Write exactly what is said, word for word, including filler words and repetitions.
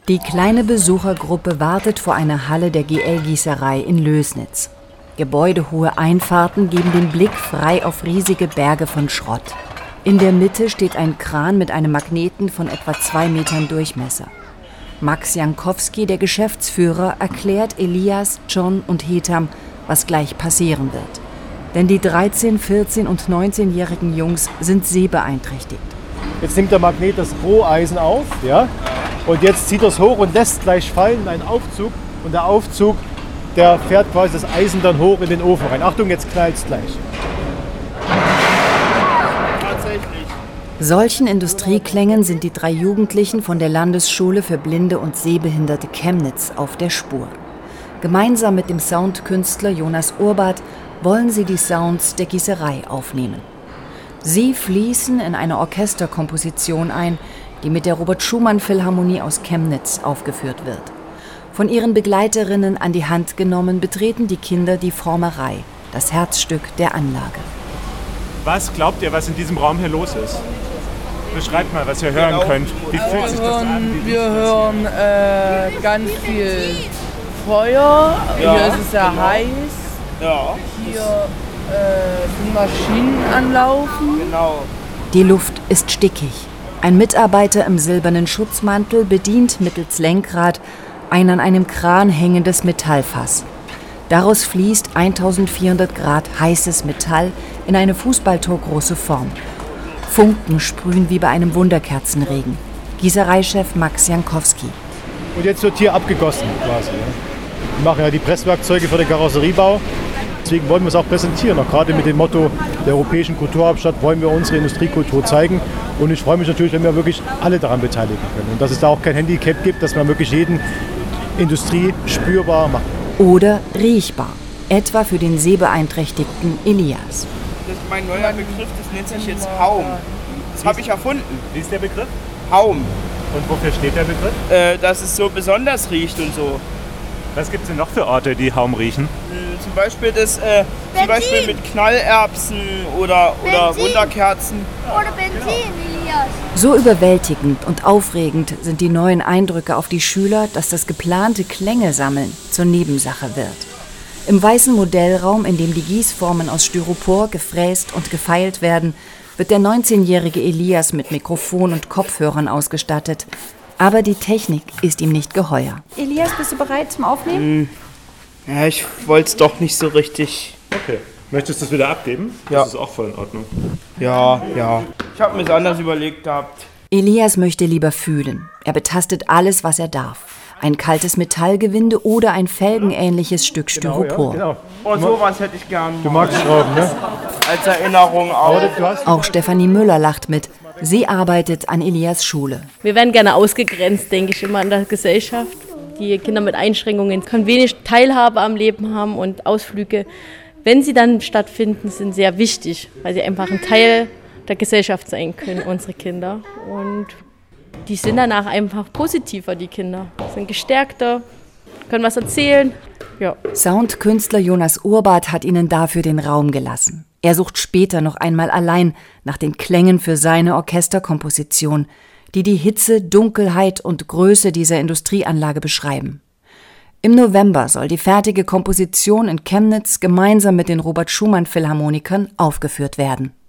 Die kleine Besuchergruppe wartet vor einer Halle der G L-Gießerei in Lößnitz. Gebäudehohe Einfahrten geben den Blick frei auf riesige Berge von Schrott. In der Mitte steht ein Kran mit einem Magneten von etwa zwei Metern Durchmesser. Max Jankowski, der Geschäftsführer, erklärt Elias, John und Hetam, was gleich passieren wird. Denn die dreizehn-, vierzehn- und neunzehnjährigen Jungs sind sehbeeinträchtigt. Jetzt nimmt der Magnet das Roheisen auf, ja, und jetzt zieht er es hoch und lässt gleich fallen in einen Aufzug. Und der Aufzug, der fährt quasi das Eisen dann hoch in den Ofen rein. Achtung, jetzt knallt es gleich. Tatsächlich. Solchen Industrieklängen sind die drei Jugendlichen von der Landesschule für Blinde und Sehbehinderte Chemnitz auf der Spur. Gemeinsam mit dem Soundkünstler Jonas Urbat wollen sie die Sounds der Gießerei aufnehmen. Sie fließen in eine Orchesterkomposition ein, die mit der Robert-Schumann-Philharmonie aus Chemnitz aufgeführt wird. Von ihren Begleiterinnen an die Hand genommen, betreten die Kinder die Formerei, das Herzstück der Anlage. Was glaubt ihr, was in diesem Raum hier los ist? Beschreibt mal, was ihr hören könnt. Wie fühlt sich das an? Wir hören äh, ganz viel Feuer. Ja, hier ist es sehr genau. heiß. Ja. Hier äh, sind Maschinen anlaufen. Genau. Die Luft ist stickig. Ein Mitarbeiter im silbernen Schutzmantel bedient mittels Lenkrad ein an einem Kran hängendes Metallfass. Daraus fließt eintausendvierhundert Grad heißes Metall in eine fußballtorgroße Form. Funken sprühen wie bei einem Wunderkerzenregen. Gießereichef Max Jankowski. Und jetzt wird hier abgegossen quasi. Ja. Wir machen ja die Presswerkzeuge für den Karosseriebau. Deswegen wollen wir es auch präsentieren. Auch gerade mit dem Motto der europäischen Kulturhauptstadt wollen wir unsere Industriekultur zeigen. Und ich freue mich natürlich, wenn wir wirklich alle daran beteiligen können. Und dass es da auch kein Handicap gibt, dass man wirklich jeden Industrie spürbar macht. Oder riechbar. Etwa für den sehbeeinträchtigten Elias. Das ist mein neuer Begriff, das nennt sich jetzt Haum. Das habe ich erfunden. Wie ist der Begriff? Haum. Und wofür steht der Begriff? Äh, dass es so besonders riecht und so. Was gibt es denn noch für Orte, die Haum riechen? Äh, zum Beispiel das, äh, zum Beispiel mit Knallerbsen oder, oder Wunderkerzen. Oder Benzin, Elias. So überwältigend und aufregend sind die neuen Eindrücke auf die Schüler, dass das geplante Klänge sammeln zur Nebensache wird. Im weißen Modellraum, in dem die Gießformen aus Styropor gefräst und gefeilt werden, wird der neunzehnjährige Elias mit Mikrofon und Kopfhörern ausgestattet. Aber die Technik ist ihm nicht geheuer. Elias, bist du bereit zum Aufnehmen? Hm. Ja, ich wollte es doch nicht so richtig. Okay. Möchtest du es wieder abgeben? Ja. Das ist auch voll in Ordnung. Ja, ja. Ich habe mir es anders überlegt gehabt. Elias möchte lieber fühlen. Er betastet alles, was er darf. Ein kaltes Metallgewinde oder ein felgenähnliches Stück Styropor. Genau, ja, Oh, sowas hätte ich gern. Du magst Schrauben, ne? Als Erinnerung auch. Auch Stefanie Müller lacht mit. Sie arbeitet an Elias Schule. Wir werden gerne ausgegrenzt, denke ich, immer in der Gesellschaft. Die Kinder mit Einschränkungen können wenig Teilhabe am Leben haben und Ausflüge, wenn sie dann stattfinden, sind sehr wichtig, weil sie einfach ein Teil der Gesellschaft sein können, unsere Kinder. Und die sind danach einfach positiver, die Kinder. Sind gestärkter, können was erzählen. Ja. Soundkünstler Jonas Urbat hat ihnen dafür den Raum gelassen. Er sucht später noch einmal allein nach den Klängen für seine Orchesterkomposition, die die Hitze, Dunkelheit und Größe dieser Industrieanlage beschreiben. Im November soll die fertige Komposition in Chemnitz gemeinsam mit den Robert-Schumann-Philharmonikern aufgeführt werden.